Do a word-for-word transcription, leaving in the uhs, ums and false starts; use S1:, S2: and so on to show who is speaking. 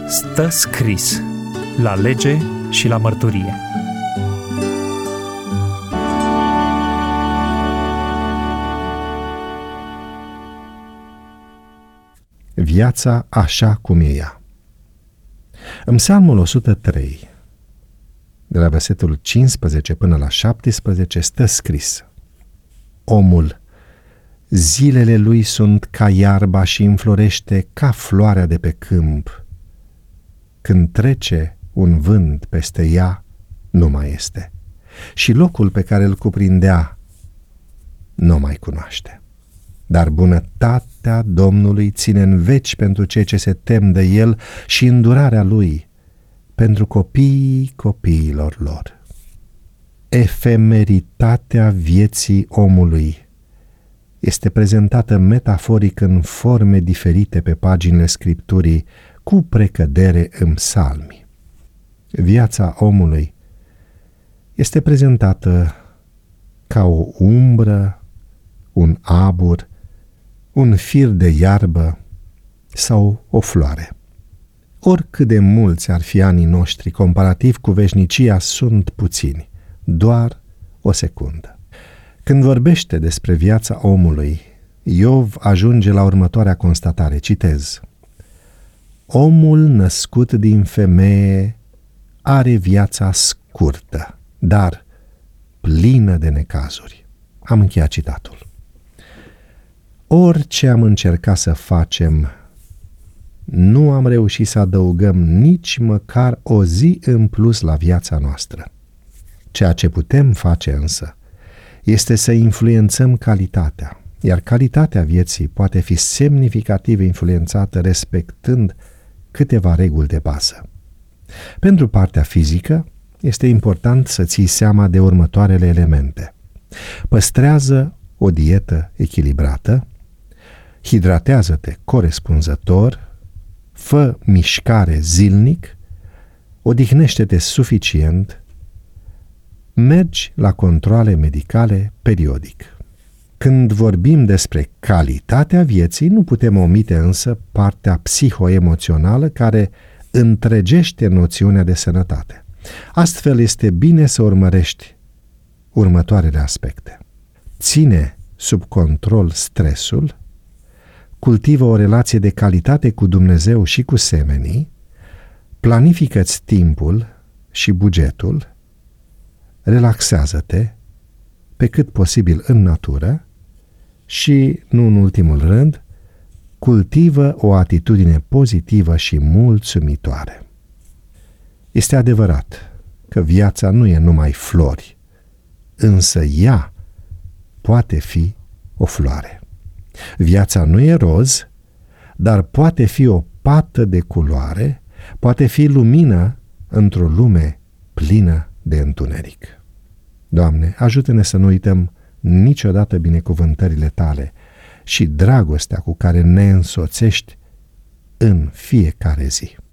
S1: Stă scris la lege și la mărturie.
S2: Viața așa cum e ea. În Psalmul o sută trei, de la versetul cincisprezece până la șaptesprezece, stă scris: omul, zilele lui sunt ca iarba și înflorește ca floarea de pe câmp. Când trece un vânt peste ea, nu mai este, și locul pe care îl cuprindea nu mai cunoaște. Dar bunătatea Domnului ține în veci pentru cei ce se tem de El și îndurarea Lui pentru copiii copiilor lor. Efemeritatea vieții omului este prezentată metaforic în forme diferite pe paginile Scripturii, cu precădere în psalmi. Viața omului este prezentată ca o umbră, un abur, un fir de iarbă sau o floare. Oricât de mulți ar fi anii noștri, comparativ cu veșnicia, sunt puțini, doar o secundă. Când vorbește despre viața omului, Iov ajunge la următoarea constatare, citez: omul născut din femeie are viața scurtă, dar plină de necazuri. Am încheiat citatul. Orice am încercat să facem, nu am reușit să adăugăm nici măcar o zi în plus la viața noastră. Ceea ce putem face însă este să influențăm calitatea, iar calitatea vieții poate fi semnificativ influențată respectând câteva reguli de bază. Pentru partea fizică, este important să ții seama de următoarele elemente. Păstrează o dietă echilibrată, hidratează-te corespunzător, fă mișcare zilnic, odihnește-te suficient, mergi la controale medicale periodic. Când vorbim despre calitatea vieții, nu putem omite însă partea psihoemoțională care întregește noțiunea de sănătate. Astfel este bine să urmărești următoarele aspecte. Ține sub control stresul, cultivă o relație de calitate cu Dumnezeu și cu semenii, planifică-ți timpul și bugetul, relaxează-te pe cât posibil în natură și, nu în ultimul rând, cultivă o atitudine pozitivă și mulțumitoare. Este adevărat că viața nu e numai flori, însă ea poate fi o floare. Viața nu e roz, dar poate fi o pată de culoare, poate fi lumină într-o lume plină de întuneric. Doamne, ajută-ne să nu uităm niciodată binecuvântările Tale și dragostea cu care ne însoțești în fiecare zi.